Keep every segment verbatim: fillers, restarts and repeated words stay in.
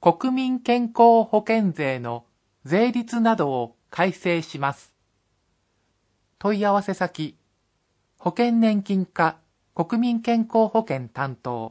国民健康保険税の税率などを改正します。問い合わせ先、保険年金課国民健康保険担当。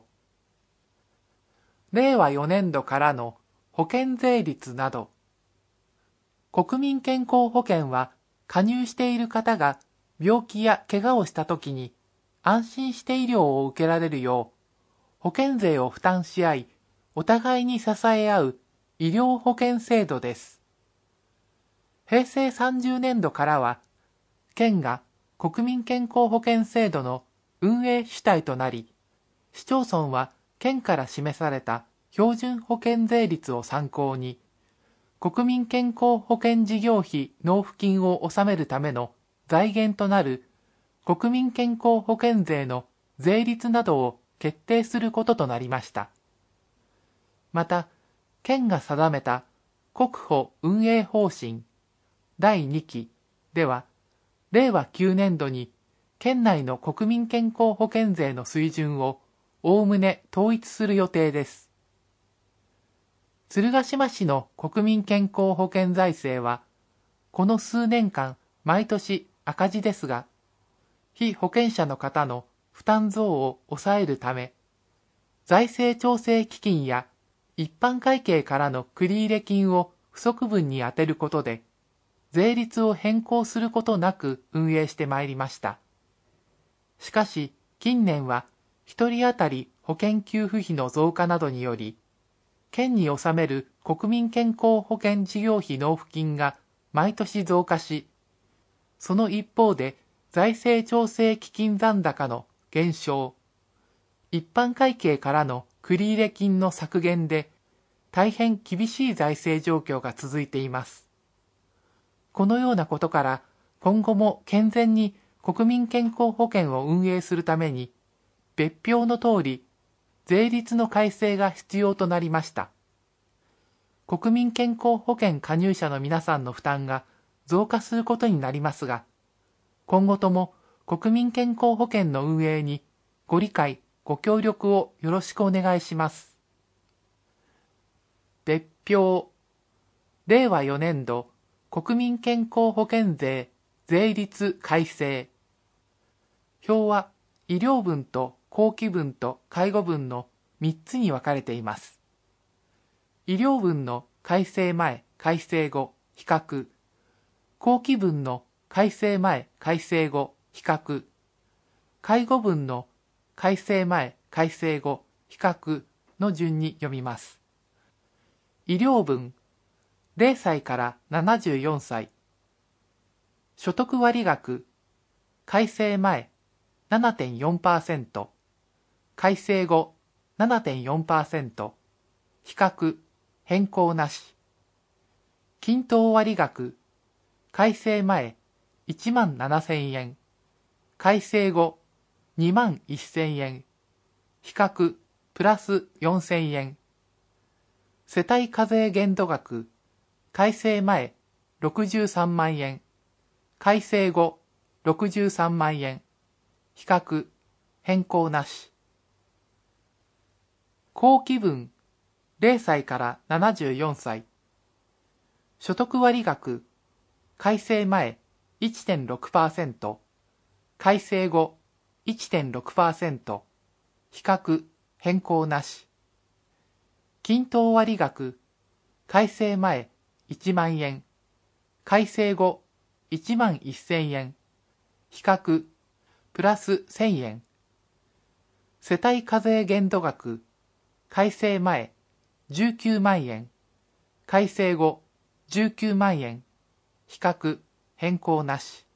れいわよねんどからの保険税率など。国民健康保険は加入している方が病気や怪我をしたときに安心して医療を受けられるよう、保険税を負担し合い、お互いに支え合う医療保険制度です。へいせいさんじゅうねんどからは、県が国民健康保険制度の運営主体となり、市町村は県から示された標準保険税率を参考に、国民健康保険事業費納付金を納めるための財源となる国民健康保険税の税率などを決定することとなりました。また、県が定めた国保運営方針だいにきでは、れいわきゅうねんどに県内の国民健康保険税の水準をおおむね統一する予定です。鶴ヶ島市の国民健康保険財政は、この数年間毎年赤字ですが、被保険者の方の負担増を抑えるため、財政調整基金や一般会計からの繰入金を不足分に充てることで、税率を変更することなく運営してまいりました。しかし、近年は一人当たり保険給付費の増加などにより、県に納める国民健康保険事業費納付金が毎年増加し、その一方で財政調整基金残高の減少、一般会計からの繰入金の削減で大変厳しい財政状況が続いています。このようなことから今後も健全に国民健康保険を運営するために別表の通り税率の改正が必要となりました。国民健康保険加入者の皆さんの負担が増加することになりますが、今後とも国民健康保険の運営にご理解、ご協力をよろしくお願いします。別表、れいわよねんど国民健康保険税税率改正。表は医療分と後期分と介護分のみっつに分かれています。医療分の改正前、改正後、比較。後期分の改正前、改正後、比較。介護分の改正前、改正後、比較の順に読みます。医療分、れいさいからななじゅうよんさい。所得割額、改正前 ななてんよんパーセント、改正後 ななてんよんパーセント、比較、変更なし。均等割額、改正前いちまんななせんえん、改正後にまんせんえん、比較、プラスよんせんえん。世帯課税限度額、改正前ろくじゅうさんまんえん、改正後ろくじゅうさんまんえん、比較、変更なし。後期分、れいさいからななじゅうよんさい。所得割額、改正前 いってんろくパーセント、改正後 いってんろくパーセント、比較、変更なし。均等割額、改正前いちまんえん、改正後いちまんせんえん、比較、プラスせんえん。世帯課税限度額、改正前じゅうきゅうまんえん、改正後じゅうきゅうまんえん、比較、変更なし。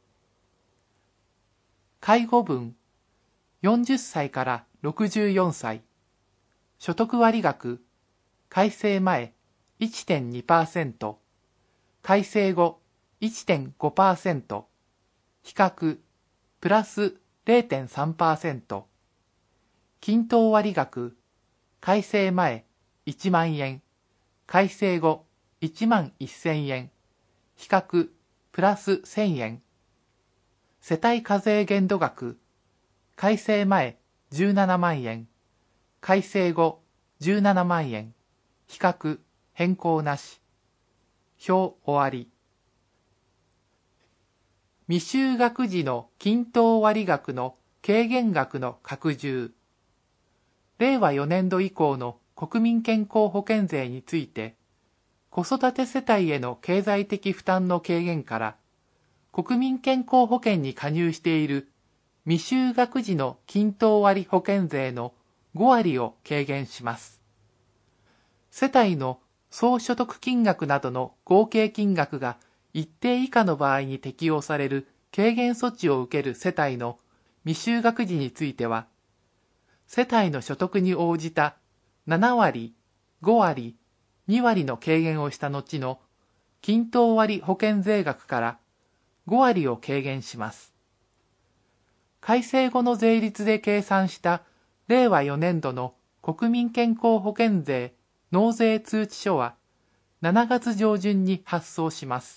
介護分、よんじゅっさいからろくじゅうよんさい。所得割額、改正前 いってんにパーセント、改正後 いってんごパーセント、比較、プラス れいてんさんパーセント。均等割額、改正前いちまんえん、改正後いちまんせんえん、比較、プラスせんえん。世帯課税限度額、改正前じゅうななまんえん、改正後じゅうななまんえん、比較、 変更なし。表終わり。未就学児の均等割額の軽減額の拡充。れいわよねんど以降の国民健康保険税について、子育て世帯への経済的負担の軽減から、国民健康保険に加入している未就学児の均等割保険税のごわりを軽減します。世帯の総所得金額などの合計金額が一定以下の場合に適用される軽減措置を受ける世帯の未就学児については、世帯の所得に応じたななわり、ごわり、にわりの軽減をした後の均等割保険税額からごわりを軽減します。改正後の税率で計算したれいわよねんどの国民健康保険税納税通知書はしちがつじょうじゅんに発送します。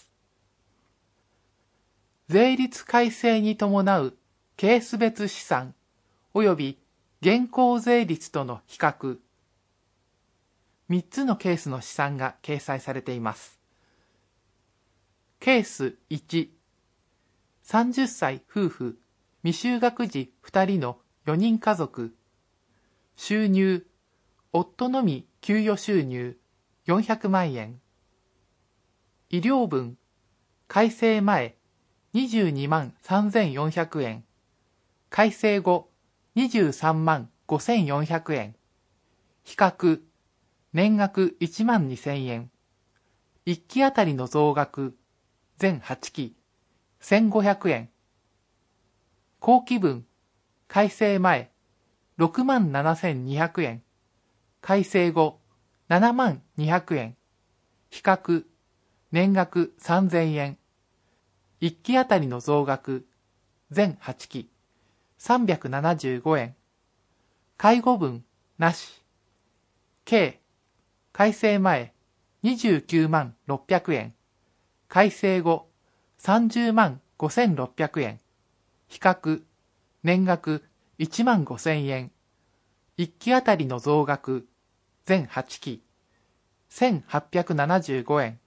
税率改正に伴うケース別試算及び現行税率との比較。みっつのケースの試算が掲載されています。ケースいち、さんじゅっさい夫婦、未就学児ふたりのよにん家族。収入、夫のみ給与収入よんひゃくまんえん。医療分、改正前にじゅうにまんさんぜんよんひゃくえん。改正後にじゅうさんまんごせんよんひゃくえん。比較、年額いちまんにせんえん。いっきあたりの増額、全はちき、せんごひゃくえん。後期分、改正前、ろくまんななせんにひゃくえん。改正後、ななまんにひゃくえん。比較、年額さんぜんえん。いっきあたりの増額、全はちき、さんびゃくななじゅうごえん。介護分、なし。計、改正前、にじゅうきゅうまんろっぴゃくえん。改正後、さんじゅうまんごせんろっぴゃくえん。比較、年額いちまんごせんえん。いっきあたりの増額、全はちき、せんはっぴゃくななじゅうごえん。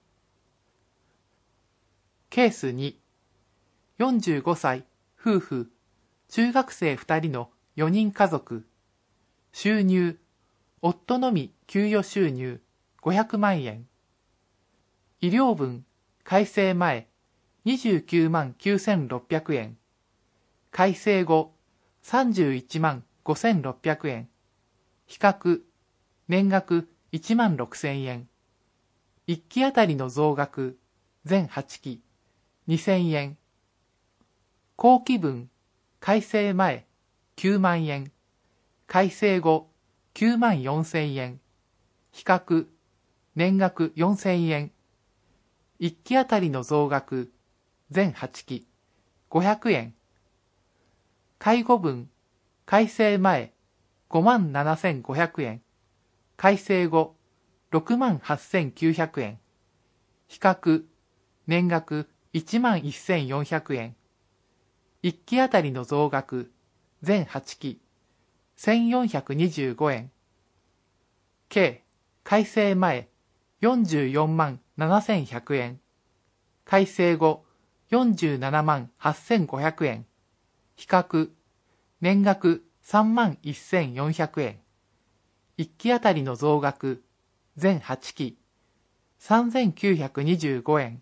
ケースに、よんじゅうごさい夫婦、中学生ふたりのよにん家族。収入、夫のみ給与収入ごひゃくまんえん。医療分、改正前にじゅうきゅうまんきゅうせんろっぴゃくえん。改正後さんじゅういちまんごせんろっぴゃくえん。比較、年額いちまんろくせんえん。いっきあたりの増額、全はちき、にせんえん。後期分、改正前きゅうまんえん。改正後きゅうまんよんせんえん。比較、年額よんせんえん。いっきあたりの増額、全はちき、ごひゃくえん。介護分、改正前ごまんななせんごひゃくえん。改正後ろくまんはっせんきゅうひゃくえん。比較、年額いちまんせんよんひゃくえん。いっきあたりの増額、全はちき、せんよんひゃくにじゅうごえん。計、改正前よんじゅうよんまんななせんひゃくえん。改正後よんじゅうななまんはっせんごひゃくえん。比較、年額さんまんせんよんひゃくえん。いっきあたりの増額、全はちき、さんぜんきゅうひゃくにじゅうごえん。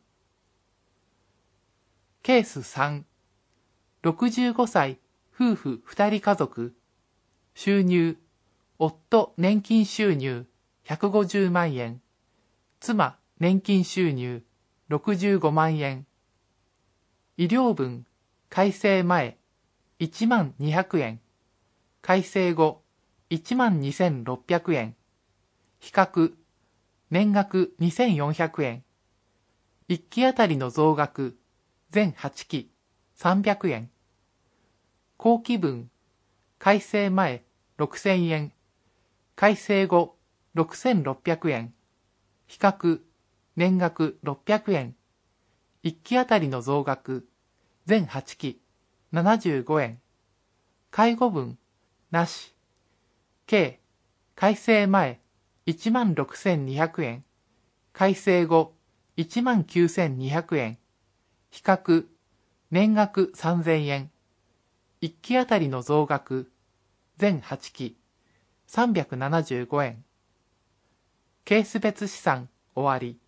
ケースさん、ろくじゅうごさい夫婦ふたり家族。収入、夫年金収入ひゃくごじゅうまんえん。妻年金収入ろくじゅうごまんえん。医療分、改正前いちまんにひゃくえん。改正後いちまんにせんろっぴゃくえん。比較、年額にせんよんひゃくえん。いっきあたりの増額、全はちき、さんびゃくえん。後期分、改正前ろくせんえん。改正後ろくせんろっぴゃくえん。比較、年額ろっぴゃくえん。いっきあたりの増額、全はちき、ななじゅうごえん。介護分、なし。計、改正前いちまんろくせんにひゃくえん。 改正後いちまんきゅうせんにひゃくえん、比較年額さんぜんえん、いっきあたりの増額全はちきさんびゃくななじゅうごえん。ケース別試算終わり。